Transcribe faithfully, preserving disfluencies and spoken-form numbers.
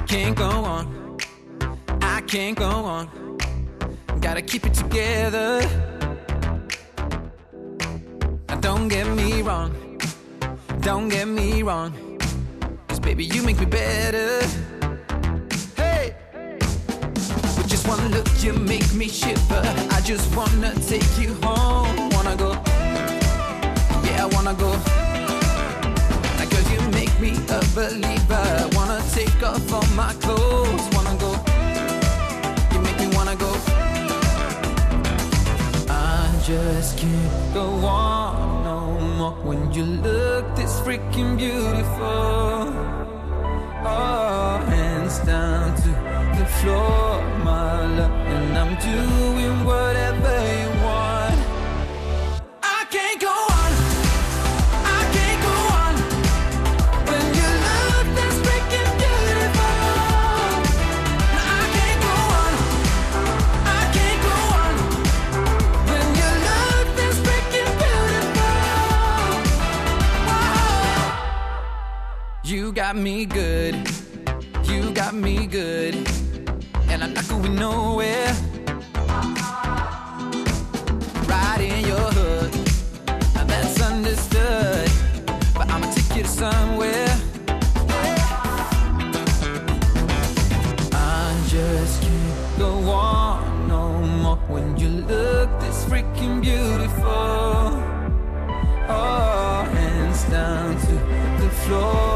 can't go on, I can't go on. Gotta keep it together. Now don't get me wrong, don't get me wrong, 'cause baby you make me better. Hey, with just one look you make me shiver. I just wanna take you home. Wanna go, yeah I wanna go. Now girl you make me a believer. Wanna take off all my clothes. Wanna go, you make me wanna go. I just can't go on no more when you look this freaking beautiful. Oh, hands down to the floor, my love, and I'm doing whatever you want. I can't go on, I can't go on when you look this freaking beautiful. I can't go on, I can't go on when you look this freaking beautiful. Whoa. You got me good, you got me good, and I'm not going nowhere. Right in your hood, now that's understood, but I'ma take you to somewhere. I just can't go on no more when you look this freaking beautiful. Oh, hands down to the floor.